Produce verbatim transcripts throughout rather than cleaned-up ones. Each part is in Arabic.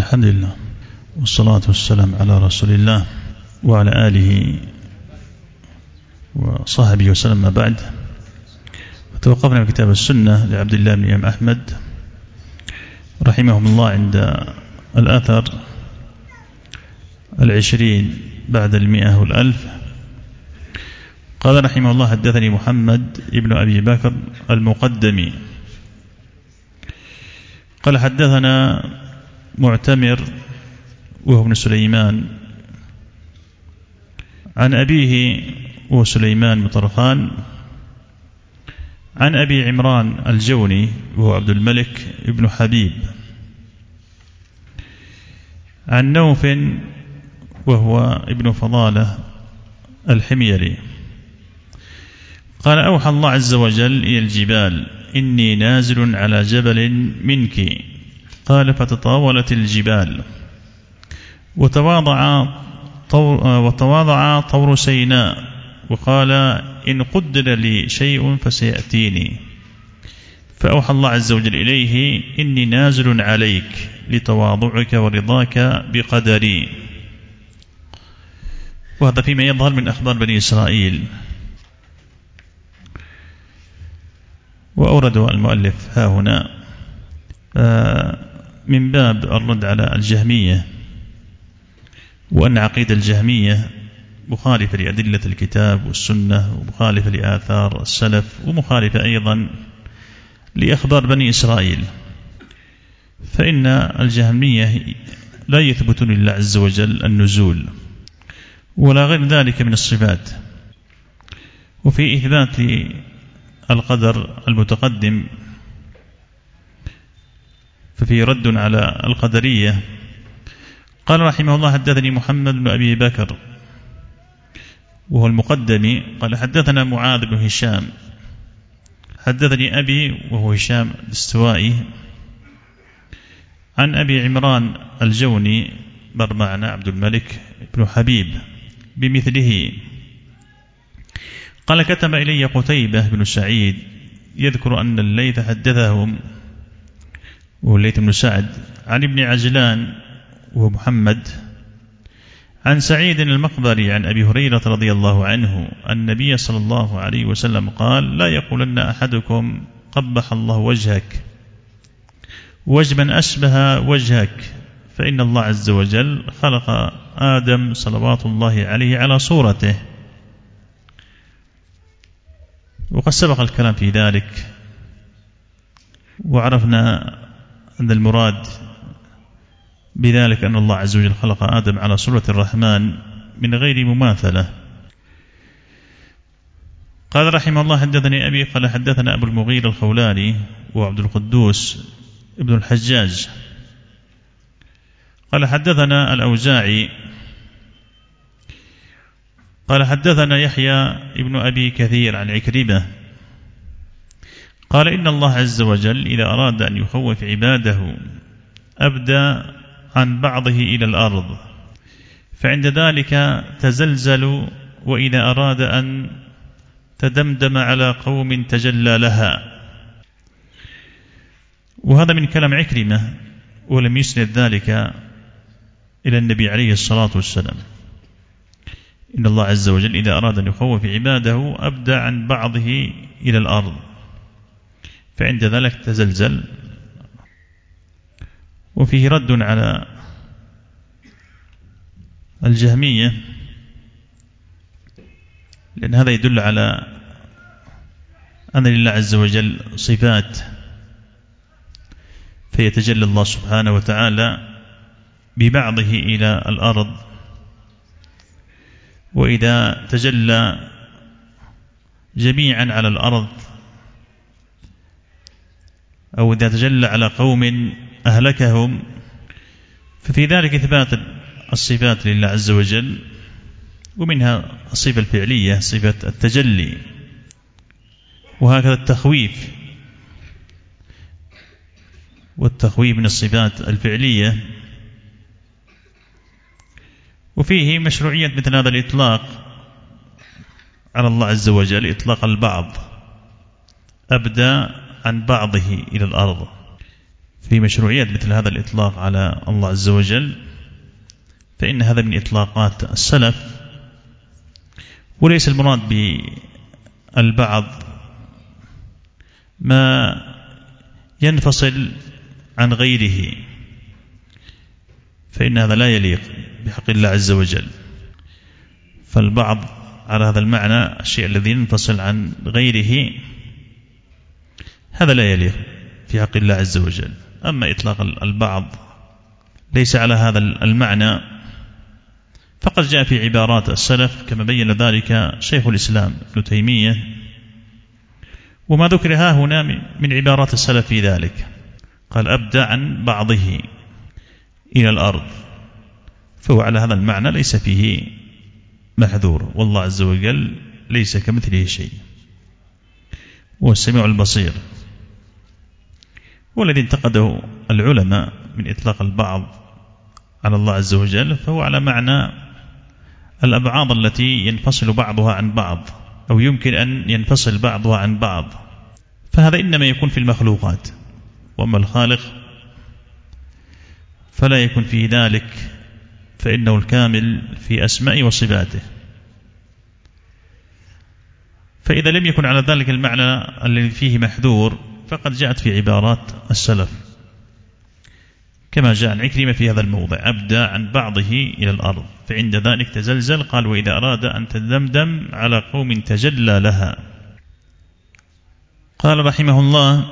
الحمد لله والصلاة والسلام على رسول الله وعلى آله وصحبه وسلم. ما بعد، فتوقفنا في كتاب السنة لعبد الله بن إمام أحمد رحمهم الله عند الأثر العشرين بعد المئة والألف. قال رحمه الله: حدثني محمد ابن أبي بكر المقدمي قال حدثنا معتمر وهو ابن سليمان عن أبيه وسليمان بن طرخان عن أبي عمران الجوني وهو عبد الملك ابن حبيب عن نوف وهو ابن فضالة الحميري قال: أوحى الله عز وجل إلى الجبال: إني نازل على جبل منك. قال: فتطاولت الجبال وتواضع طور, وتواضع طور سيناء وقال: إن قدر لي شيء فسيأتيني. فأوحى الله عز وجل إليه: إني نازل عليك لتواضعك ورضاك بقدري. وهذا فيما يظهر من أخبار بني إسرائيل. وأورد المؤلف ها هنا من باب الرد على الجهمية، وأن عقيدة الجهمية مخالفة لأدلة الكتاب والسنة ومخالفة لآثار السلف ومخالفة أيضا لأخبار بني إسرائيل. فإن الجهمية لا يثبتون لله عز وجل النزول ولا غير ذلك من الصفات. وفي إثبات القدر المتقدم ففي رد على القدرية. قال رحمه الله: حدثني محمد بن أبي بكر وهو المقدمي قال: حدثنا معاذ بن هشام حدثني أبي وهو هشام الاستوائي عن أبي عمران الجوني برمعنا عبد الملك بن حبيب بمثله. قال: كتب إلي قتيبة بن سعيد يذكر أن الليث حدثهم، وهو الليث بن سعد، عن ابن عجلان وهو محمد عن سعيد المقبري عن أبي هريرة رضي الله عنه النبي صلى الله عليه وسلم قال: لا يقولن أحدكم قبح الله وجهك وجبا أشبه وجهك، فإن الله عز وجل خلق آدم صلوات الله عليه على صورته. وقد سبق الكلام في ذلك، وعرفنا أن المراد بذلك أن الله عز وجل خلق آدم على صورة الرحمن من غير مماثلة. قال رحمه الله: حدثني أبي قال حدثنا أبو المغيرة الخولاني وعبد القدوس ابن الحجاج قال حدثنا الأوزاعي قال حدثنا يحيى ابن أبي كثير عن عكرمة قال: إن الله عز وجل إذا أراد أن يخوف عباده أبدى عن بعضه إلى الأرض، فعند ذلك تزلزل، وإذا أراد أن تدمدم على قوم تجلى لها. وهذا من كلام عكرمة، ولم يسند ذلك إلى النبي عليه الصلاة والسلام. إن الله عز وجل إذا أراد أن يخوف عباده أبدى عن بعضه إلى الأرض، فعند ذلك تزلزل. وفيه رد على الجهمية، لأن هذا يدل على أن لله عز وجل صفات، فيتجلى الله سبحانه وتعالى ببعضه إلى الأرض، وإذا تجلى جميعا على الأرض أو إذا تجلى على قوم أهلكهم، ففي ذلك إثبات الصفات لله عز وجل، ومنها الصفة الفعلية صفة التجلي، وهكذا التخويف، والتخويف من الصفات الفعلية. وفيه مشروعية مثل هذا الإطلاق على الله عز وجل، إطلاق البعض أبدى عن بعضه إلى الأرض، في مشروعية مثل هذا الإطلاق على الله عز وجل، فإن هذا من إطلاقات السلف، وليس المراد بالبعض ما ينفصل عن غيره، فإن هذا لا يليق بحق الله عز وجل. فالبعض على هذا المعنى الشيء الذي ينفصل عن غيره هذا لا يليق في حق الله عز وجل. أما إطلاق البعض ليس على هذا المعنى فقد جاء في عبارات السلف كما بين ذلك شيخ الإسلام ابن تيمية، وما ذكر ها هنا من عبارات السلف في ذلك. قال أبدى عن بعضه إلى الأرض، فهو على هذا المعنى ليس فيه محذور، والله عز وجل ليس كمثله شيء، هو السميع البصير. والذي انتقده العلماء من إطلاق البعض على الله عز وجل فهو على معنى الأبعاض التي ينفصل بعضها عن بعض، أو يمكن أن ينفصل بعضها عن بعض، فهذا إنما يكون في المخلوقات، وأما الخالق فلا يكون في ذلك، فإنه الكامل في أسماء وصفاته. فإذا لم يكن على ذلك المعنى الذي فيه محذور فقد جاءت في عبارات السلف كما جاء عن عكرمة في هذا الموضع أبدى عن بعضه إلى الأرض، فعند ذلك تزلزل. قال وإذا أراد أن تدمدم على قوم تجلى لها. قال رحمه الله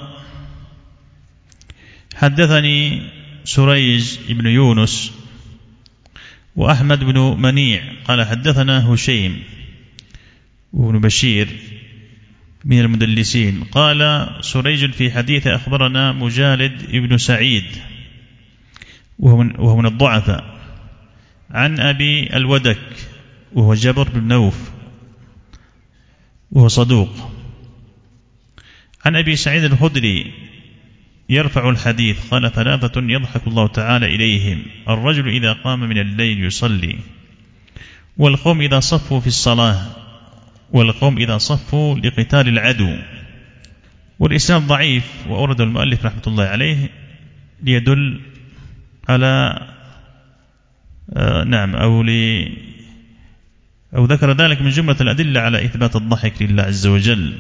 حدثني سريج بن يونس وأحمد بن منيع قال حدثنا هشيم وابن بشير من المدلسين. قال سريج في حديث أخبرنا مجالد ابن سعيد وهو من الضعفاء عن أبي الودك وهو جبر بن نوف وهو صدوق، عن أبي سعيد الخدري يرفع الحديث قال ثلاثة يضحك الله تعالى إليهم: الرجل إذا قام من الليل يصلي، والقوم إذا صفوا في الصلاة، والقوم إذا صفوا لقتال العدو. والإسناد ضعيف، وأورد المؤلف رحمة الله عليه ليدل على آه نعم أو, لي أو ذكر ذلك من جملة الأدلة على إثبات الضحك لله عز وجل،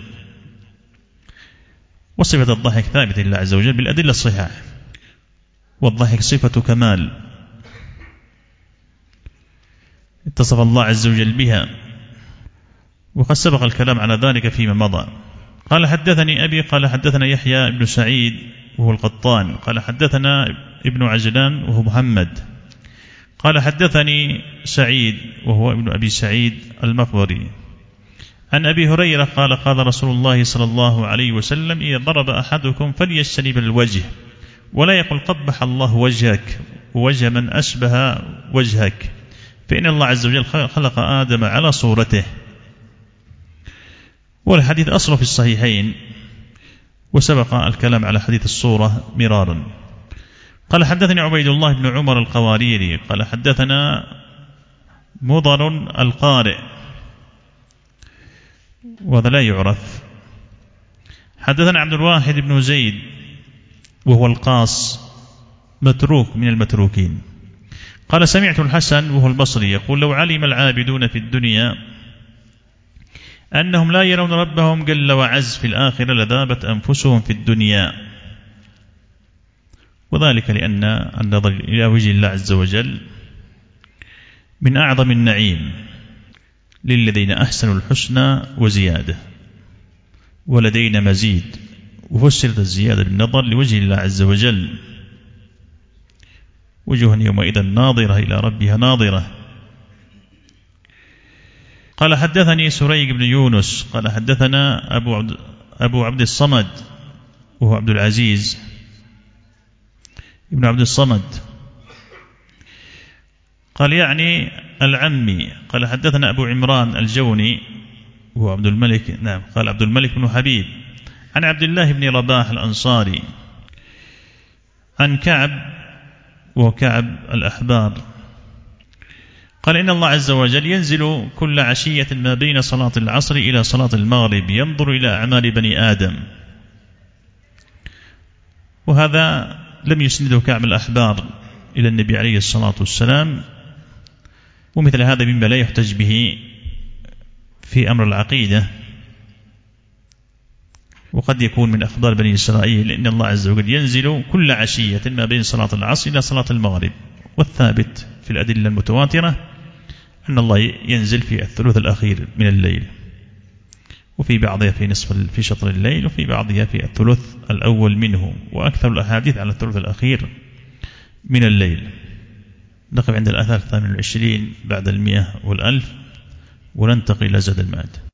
وصفة الضحك ثابتة لله عز وجل بالأدلة الصحيحة، والضحك صفة كمال اتصف الله عز وجل بها، وقد سبق الكلام على ذلك فيما مضى. قال حدثني أبي قال حدثنا يحيى بن سعيد وهو القطان قال حدثنا ابن عجلان وهو محمد قال حدثني سعيد وهو ابن أبي سعيد المقبري عن أبي هريرة قال قال رسول الله صلى الله عليه وسلم: إذا ضرب أحدكم فليجتنب الوجه، ولا يقل قبح الله وجهك ووجه من أشبه وجهك، فإن الله عز وجل خلق آدم على صورته. والحديث أصله في الصحيحين، وسبق الكلام على حديث الصورة مرارا. قال حدثني عبيد الله بن عمر القواريري قال حدثنا مضر القارئ وهذا لا يعرف. حدثنا عبد الواحد بن زيد وهو القاص متروك من المتروكين قال سمعت الحسن وهو البصري يقول: لو علم العابدون في الدنيا أنهم لا يرون ربهم جل وعز في الآخرة لذابت أنفسهم في الدنيا. وذلك لأن النظر إلى وجه الله عز وجل من أعظم النعيم للذين أحسنوا الحسنى وزيادة، ولدينا مزيد، وفسرت الزيادة بالنظر لوجه الله عز وجل: وجوه يومئذ ناظرة إلى ربها ناظرة. قال حدثني سريج بن يونس قال حدثنا أبو عبد, أبو عبد الصمد وهو عبد العزيز ابن عبد الصمد قال يعني العمي. قال حدثنا أبو عمران الجوني وهو عبد الملك نعم قال عبد الملك بن حبيب عن عبد الله بن رباح الأنصاري عن كعب وهو كعب الأحبار قال إن الله عز وجل ينزل كل عشية ما بين صلاة العصر إلى صلاة المغرب ينظر إلى أعمال بني آدم. وهذا لم يسنده كعب الأحبار إلى النبي عليه الصلاة والسلام، ومثل هذا مما لا يحتج به في أمر العقيدة. وقد يكون من أخبار بني إسرائيل إن الله عز وجل ينزل كل عشية ما بين صلاة العصر إلى صلاة المغرب، والثابت في الأدلة المتواترة أن الله ينزل في الثلث الأخير من الليل، وفي بعضها في نصف في شطر الليل، وفي بعضها في الثلث الأول منه، وأكثر الأحاديث على الثلث الأخير من الليل. نقف عند الآثار الثامن والعشرين بعد المئة والألف، وننتقل إلى زاد المعاد.